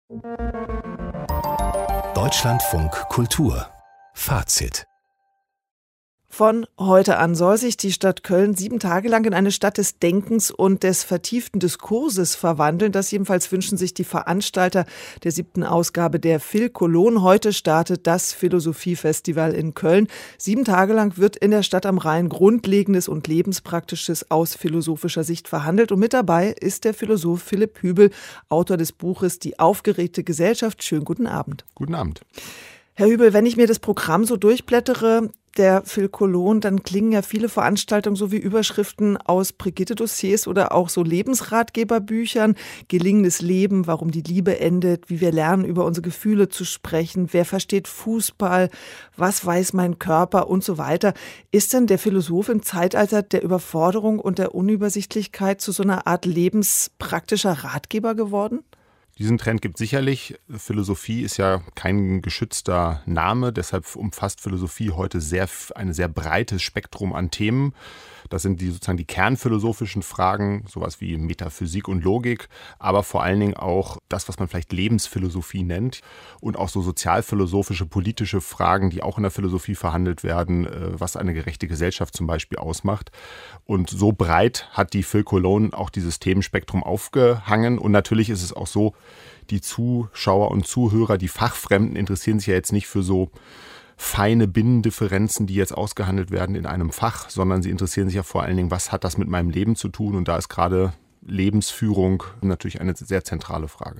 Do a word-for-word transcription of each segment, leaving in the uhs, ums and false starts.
Deutschlandfunk Kultur Fazit. Von heute an soll sich die Stadt Köln sieben Tage lang in eine Stadt des Denkens und des vertieften Diskurses verwandeln. Das jedenfalls wünschen sich die Veranstalter der siebten Ausgabe der Philkolon. Heute startet das Philosophiefestival in Köln. Sieben Tage lang wird in der Stadt am Rhein Grundlegendes und Lebenspraktisches aus philosophischer Sicht verhandelt. Und mit dabei ist der Philosoph Philipp Hübel, Autor des Buches Die aufgeregte Gesellschaft. Schönen guten Abend. Guten Abend. Herr Hübel, wenn ich mir das Programm so durchblättere, der Philkolon, dann klingen ja viele Veranstaltungen so wie Überschriften aus Brigitte-Dossiers oder auch so Lebensratgeberbüchern. Gelingendes Leben, warum die Liebe endet, wie wir lernen, über unsere Gefühle zu sprechen, wer versteht Fußball, was weiß mein Körper und so weiter. Ist denn der Philosoph im Zeitalter der Überforderung und der Unübersichtlichkeit zu so einer Art lebenspraktischer Ratgeber geworden? Diesen Trend gibt es sicherlich. Philosophie ist ja kein geschützter Name, deshalb umfasst Philosophie heute sehr, ein sehr breites Spektrum an Themen. Das sind die sozusagen die kernphilosophischen Fragen, sowas wie Metaphysik und Logik, aber vor allen Dingen auch das, was man vielleicht Lebensphilosophie nennt und auch so sozialphilosophische, politische Fragen, die auch in der Philosophie verhandelt werden, was eine gerechte Gesellschaft zum Beispiel ausmacht. Und so breit hat die Philkolon auch dieses Themenspektrum aufgehangen. Und natürlich ist es auch so, die Zuschauer und Zuhörer, die Fachfremden interessieren sich ja jetzt nicht für so feine Binnendifferenzen, die jetzt ausgehandelt werden in einem Fach, sondern sie interessieren sich ja vor allen Dingen, was hat das mit meinem Leben zu tun? Und da ist gerade Lebensführung natürlich eine sehr zentrale Frage.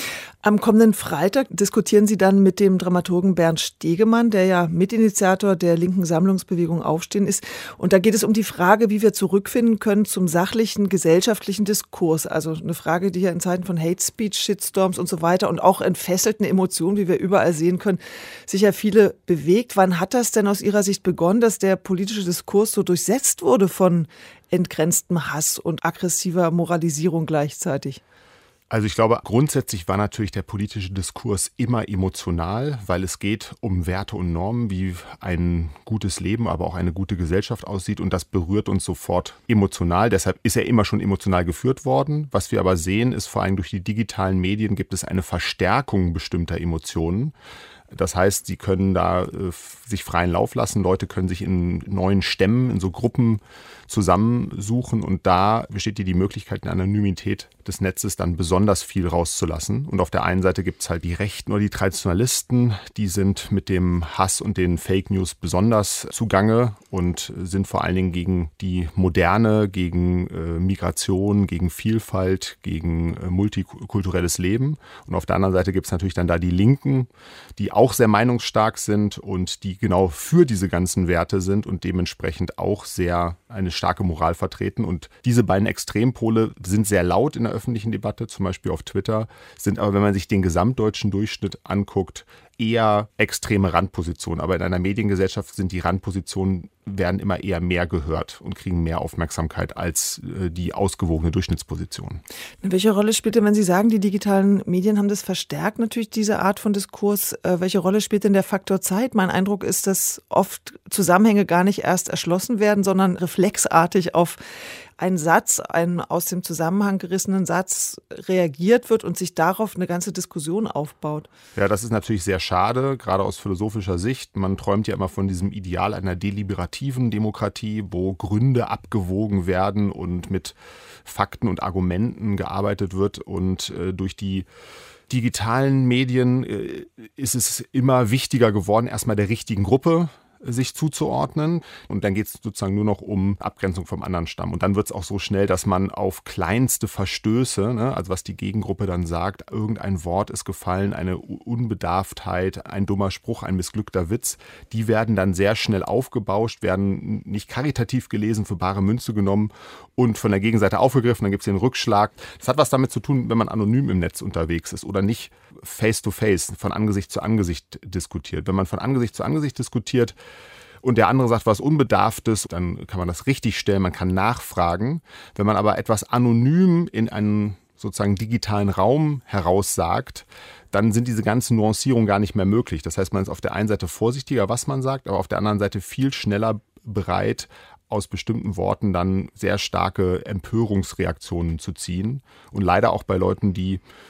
Am kommenden Freitag diskutieren Sie dann mit dem Dramaturgen Bernd Stegemann, der ja Mitinitiator der linken Sammlungsbewegung Aufstehen ist. Und da geht es um die Frage, wie wir zurückfinden können zum sachlichen gesellschaftlichen Diskurs. Also eine Frage, die ja in Zeiten von Hate Speech, Shitstorms und so weiter und auch entfesselten Emotionen, wie wir überall sehen können, sicher viele bewegt. Wann hat das denn aus Ihrer Sicht begonnen, dass der politische Diskurs so durchsetzt wurde von entgrenztem Hass und aggressiver Moralisierung gleichzeitig? Also ich glaube, grundsätzlich war natürlich der politische Diskurs immer emotional, weil es geht um Werte und Normen, wie ein gutes Leben, aber auch eine gute Gesellschaft aussieht. Und das berührt uns sofort emotional. Deshalb ist er immer schon emotional geführt worden. Was wir aber sehen, ist vor allem durch die digitalen Medien gibt es eine Verstärkung bestimmter Emotionen. Das heißt, sie können da äh, sich freien Lauf lassen. Leute können sich in neuen Stämmen, in so Gruppen zusammensuchen. Und da besteht hier die Möglichkeit, in der Anonymität des Netzes dann besonders viel rauszulassen. Und auf der einen Seite gibt es halt die Rechten oder die Traditionalisten. Die sind mit dem Hass und den Fake News besonders zugange und sind vor allen Dingen gegen die Moderne, gegen äh, Migration, gegen Vielfalt, gegen äh, multikulturelles Leben. Und auf der anderen Seite gibt es natürlich dann da die Linken, die auch sehr meinungsstark sind und die genau für diese ganzen Werte sind und dementsprechend auch sehr eine starke Moral vertreten. Und diese beiden Extrempole sind sehr laut in der öffentlichen Debatte, zum Beispiel auf Twitter, sind aber, wenn man sich den gesamtdeutschen Durchschnitt anguckt, eher extreme Randpositionen. Aber in einer Mediengesellschaft sind die Randpositionen, werden immer eher mehr gehört und kriegen mehr Aufmerksamkeit als äh, die ausgewogene Durchschnittsposition. Welche Rolle spielt denn, wenn Sie sagen, die digitalen Medien haben das verstärkt, natürlich diese Art von Diskurs, äh, welche Rolle spielt denn der Faktor Zeit? Mein Eindruck ist, dass oft Zusammenhänge gar nicht erst erschlossen werden, sondern reflexartig auf einen Satz, einen aus dem Zusammenhang gerissenen Satz reagiert wird und sich darauf eine ganze Diskussion aufbaut. Ja, das ist natürlich sehr schade, gerade aus philosophischer Sicht. Man träumt ja immer von diesem Ideal einer deliberativen Demokratie, wo Gründe abgewogen werden und mit Fakten und Argumenten gearbeitet wird. Und äh, durch die digitalen Medien äh, ist es immer wichtiger geworden, erstmal der richtigen Gruppe sich zuzuordnen. Und dann geht es sozusagen nur noch um Abgrenzung vom anderen Stamm. Und dann wird es auch so schnell, dass man auf kleinste Verstöße, ne, also was die Gegengruppe dann sagt, irgendein Wort ist gefallen, eine Unbedarftheit, ein dummer Spruch, ein missglückter Witz, die werden dann sehr schnell aufgebauscht, werden nicht karitativ gelesen, für bare Münze genommen und von der Gegenseite aufgegriffen. Dann gibt es den Rückschlag. Das hat was damit zu tun, wenn man anonym im Netz unterwegs ist oder nicht face-to-face, von Angesicht zu Angesicht diskutiert. Wenn man von Angesicht zu Angesicht diskutiert, und der andere sagt was Unbedarftes, dann kann man das richtig stellen, man kann nachfragen. Wenn man aber etwas anonym in einen sozusagen digitalen Raum heraussagt, dann sind diese ganzen Nuancierungen gar nicht mehr möglich. Das heißt, man ist auf der einen Seite vorsichtiger, was man sagt, aber auf der anderen Seite viel schneller bereit, aus bestimmten Worten dann sehr starke Empörungsreaktionen zu ziehen. Und leider auch bei Leuten, die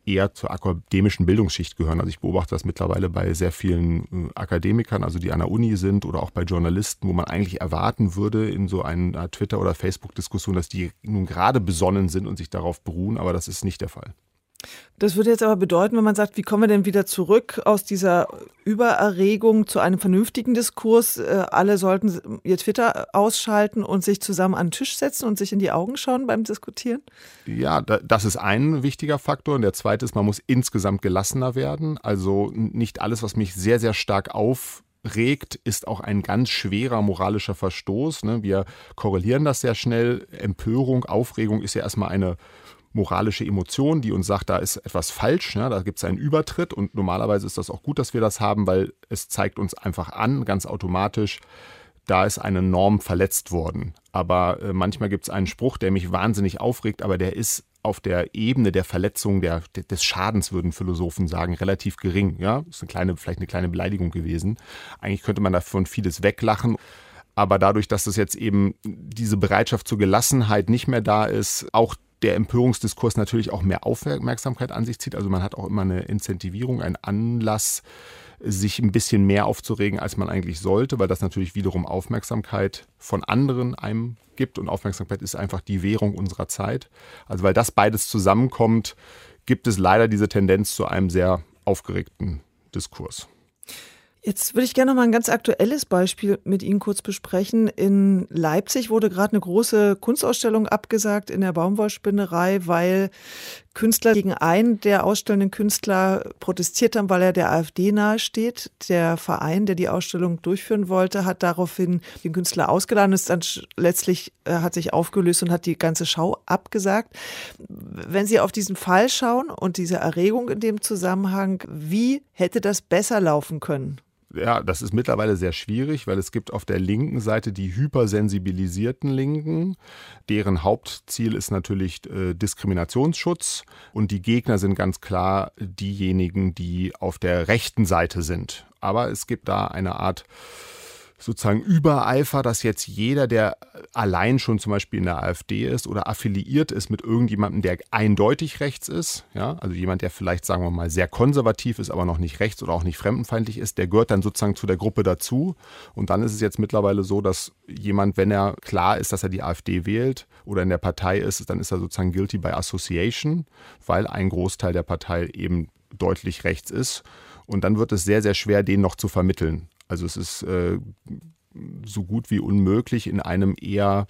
eher zur akademischen Bildungsschicht gehören. Also ich beobachte das mittlerweile bei sehr vielen Akademikern, also die an der Uni sind oder auch bei Journalisten, wo man eigentlich erwarten würde in so einer Twitter- oder Facebook-Diskussion, dass die nun gerade besonnen sind und sich darauf beruhen, aber das ist nicht der Fall. Das würde jetzt aber bedeuten, wenn man sagt, wie kommen wir denn wieder zurück aus dieser Übererregung zu einem vernünftigen Diskurs? Alle sollten ihr Twitter ausschalten und sich zusammen an den Tisch setzen und sich in die Augen schauen beim Diskutieren? Ja, das ist ein wichtiger Faktor. Und der zweite ist, man muss insgesamt gelassener werden. Also nicht alles, was mich sehr, sehr stark aufregt, ist auch ein ganz schwerer moralischer Verstoß. Wir korrelieren das sehr schnell. Empörung, Aufregung ist ja erstmal eine moralische Emotion, die uns sagt, da ist etwas falsch, ja, da gibt es einen Übertritt und normalerweise ist das auch gut, dass wir das haben, weil es zeigt uns einfach an, ganz automatisch, da ist eine Norm verletzt worden. Aber äh, manchmal gibt es einen Spruch, der mich wahnsinnig aufregt, aber der ist auf der Ebene der Verletzung, der, des Schadens, würden Philosophen sagen, relativ gering. Ja, ist eine kleine, vielleicht eine kleine Beleidigung gewesen. Eigentlich könnte man davon vieles weglachen. Aber dadurch, dass es jetzt eben diese Bereitschaft zur Gelassenheit nicht mehr da ist, auch der Empörungsdiskurs natürlich auch mehr Aufmerksamkeit an sich zieht. Also man hat auch immer eine Incentivierung, einen Anlass, sich ein bisschen mehr aufzuregen, als man eigentlich sollte, weil das natürlich wiederum Aufmerksamkeit von anderen einem gibt. Und Aufmerksamkeit ist einfach die Währung unserer Zeit. Also weil das beides zusammenkommt, gibt es leider diese Tendenz zu einem sehr aufgeregten Diskurs. Jetzt würde ich gerne noch mal ein ganz aktuelles Beispiel mit Ihnen kurz besprechen. In Leipzig wurde gerade eine große Kunstausstellung abgesagt in der Baumwollspinnerei, weil Künstler gegen einen der ausstellenden Künstler protestiert haben, weil er der AfD nahesteht. Der Verein, der die Ausstellung durchführen wollte, hat daraufhin den Künstler ausgeladen. Es dann letztlich äh, hat sich aufgelöst und hat die ganze Schau abgesagt. Wenn Sie auf diesen Fall schauen und diese Erregung in dem Zusammenhang, wie hätte das besser laufen können? Ja, das ist mittlerweile sehr schwierig, weil es gibt auf der linken Seite die hypersensibilisierten Linken. Deren Hauptziel ist natürlich äh, Diskriminationsschutz. Und die Gegner sind ganz klar diejenigen, die auf der rechten Seite sind. Aber es gibt da eine Art sozusagen Übereifer, dass jetzt jeder, der allein schon zum Beispiel in der AfD ist oder affiliiert ist mit irgendjemandem, der eindeutig rechts ist, ja, also jemand, der vielleicht, sagen wir mal, sehr konservativ ist, aber noch nicht rechts oder auch nicht fremdenfeindlich ist, der gehört dann sozusagen zu der Gruppe dazu. Und dann ist es jetzt mittlerweile so, dass jemand, wenn er klar ist, dass er die AfD wählt oder in der Partei ist, dann ist er sozusagen guilty by association, weil ein Großteil der Partei eben deutlich rechts ist. Und dann wird es sehr, sehr schwer, den noch zu vermitteln. Also es ist äh, so gut wie unmöglich, in einem eher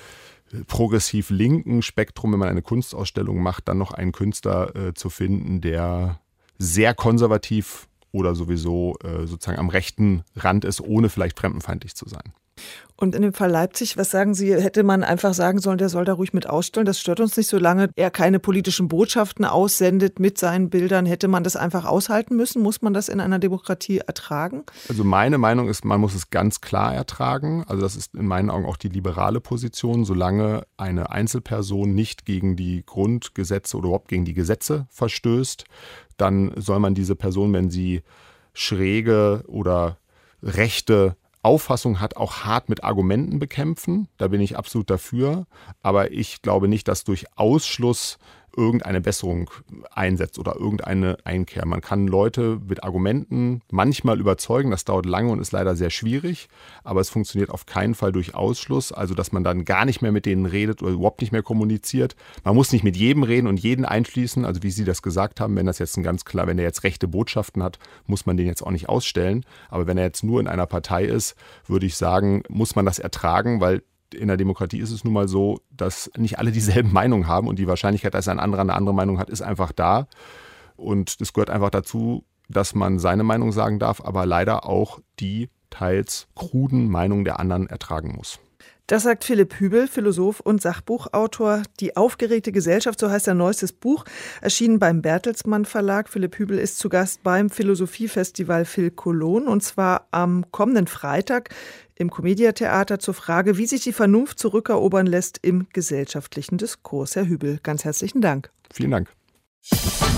progressiv linken Spektrum, wenn man eine Kunstausstellung macht, dann noch einen Künstler äh, zu finden, der sehr konservativ oder sowieso äh, sozusagen am rechten Rand ist, ohne vielleicht fremdenfeindlich zu sein. Und in dem Fall Leipzig, was sagen Sie, hätte man einfach sagen sollen, der soll da ruhig mit ausstellen, das stört uns nicht, solange er keine politischen Botschaften aussendet mit seinen Bildern, hätte man das einfach aushalten müssen? Muss man das in einer Demokratie ertragen? Also meine Meinung ist, man muss es ganz klar ertragen. Also das ist in meinen Augen auch die liberale Position, solange eine Einzelperson nicht gegen die Grundgesetze oder überhaupt gegen die Gesetze verstößt, dann soll man diese Person, wenn sie schräge oder rechte Auffassung hat, auch hart mit Argumenten bekämpfen. Da bin ich absolut dafür. Aber ich glaube nicht, dass durch Ausschluss irgendeine Besserung einsetzt oder irgendeine Einkehr. Man kann Leute mit Argumenten manchmal überzeugen. Das dauert lange und ist leider sehr schwierig. Aber es funktioniert auf keinen Fall durch Ausschluss. Also, dass man dann gar nicht mehr mit denen redet oder überhaupt nicht mehr kommuniziert. Man muss nicht mit jedem reden und jeden einschließen. Also, wie Sie das gesagt haben, wenn das jetzt ein ganz klar, wenn er jetzt rechte Botschaften hat, muss man den jetzt auch nicht ausstellen. Aber wenn er jetzt nur in einer Partei ist, würde ich sagen, muss man das ertragen, weil in der Demokratie ist es nun mal so, dass nicht alle dieselben Meinungen haben und die Wahrscheinlichkeit, dass ein anderer eine andere Meinung hat, ist einfach da. Und das gehört einfach dazu, dass man seine Meinung sagen darf, aber leider auch die teils kruden Meinungen der anderen ertragen muss. Das sagt Philipp Hübel, Philosoph und Sachbuchautor. Die aufgeregte Gesellschaft, so heißt sein neuestes Buch, erschienen beim Bertelsmann Verlag. Philipp Hübel ist zu Gast beim Philosophiefestival Phil Cologne und zwar am kommenden Freitag im Commedia-Theater zur Frage, wie sich die Vernunft zurückerobern lässt im gesellschaftlichen Diskurs. Herr Hübel, ganz herzlichen Dank. Vielen Dank.